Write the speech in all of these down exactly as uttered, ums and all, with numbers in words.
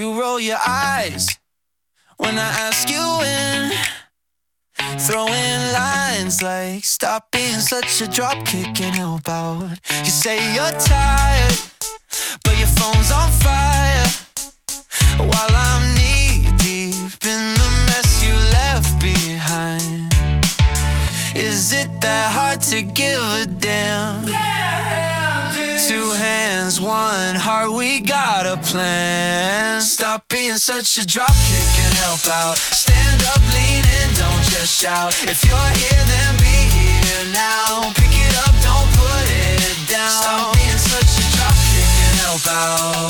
You roll your eyes when I ask you in, throwing lines like stop being such a dropkick and help out. You say you're tired, but your phone's on fire, while I'm knee deep in the mess you left behind. Is it that hard to give a damn? Two hands, one heart, we got a plan. Stop being such a dropkick and help out. Stand up, lean in, don't just shout. If you're here, then be here now. Pick it up, don't put it down. Stop being such a dropkick and help out.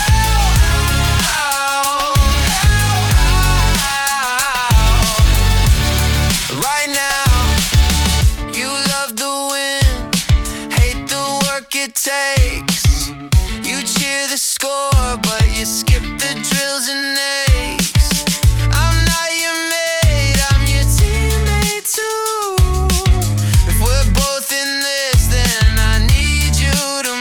Right now, you love the wind, hate the work it takes. You cheer the score, but you skip the drills and aches. I'm not your mate, I'm your teammate too. If we're both in this, then I need you to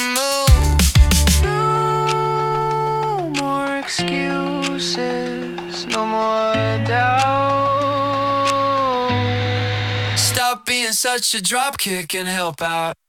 move. No more excuses, no more doubt. Stop being such a dropkick and help out.